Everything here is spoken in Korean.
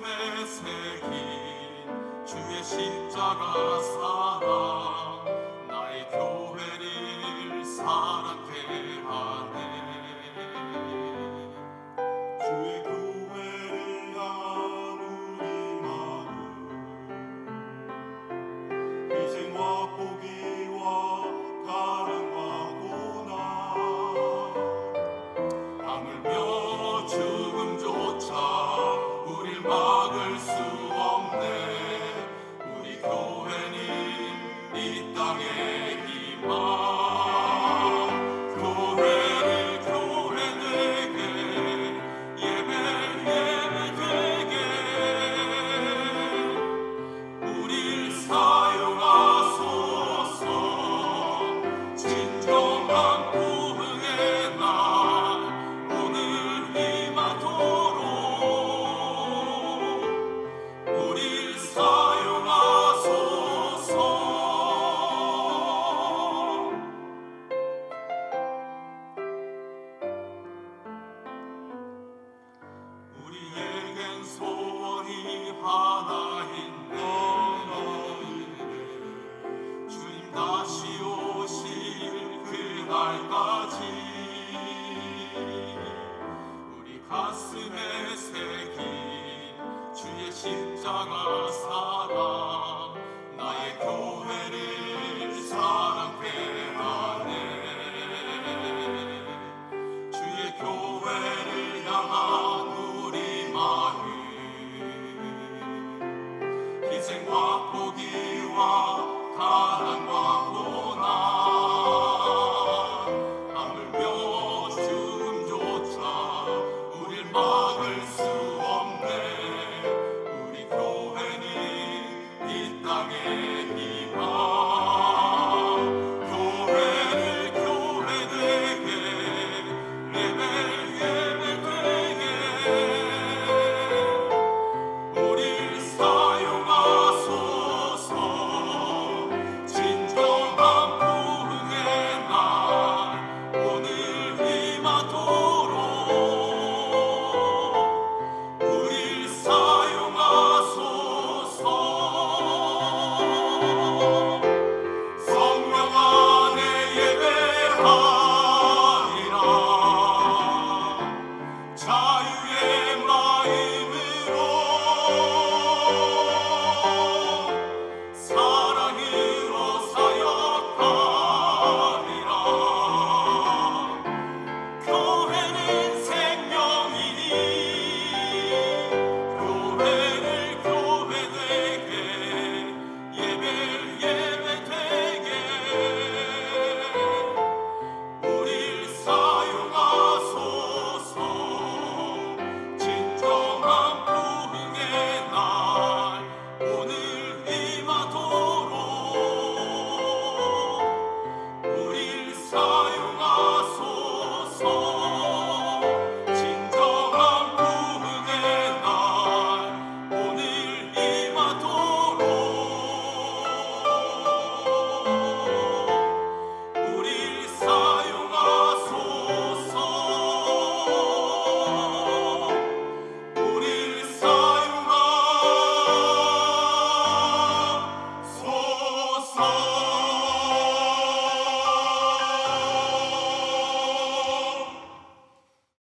가슴에 새긴 주의 십자가 사랑, 나의 교회를 사랑케 하네. 주의 교회를 향한 우리 마음, 희생과 포기와 가난과 고난, 하물며 죽음조차 우릴 막을 수 없네. 우리 교회는 이 땅의 희망. 교회를 교회되게, 예배 예배되게 우릴 사용하소서. 진정한 부흥의 날 오늘 임하도록 우릴 사용하소서. 우리에겐 소원이 하나 있네. 주님 다시 오실 그날까지 우리 가슴에 새긴 주의 십자가 사랑, 나의 교회를 사랑케 하네. 주의 교회를 향한 우리 마음, 희생과 포기와 가난과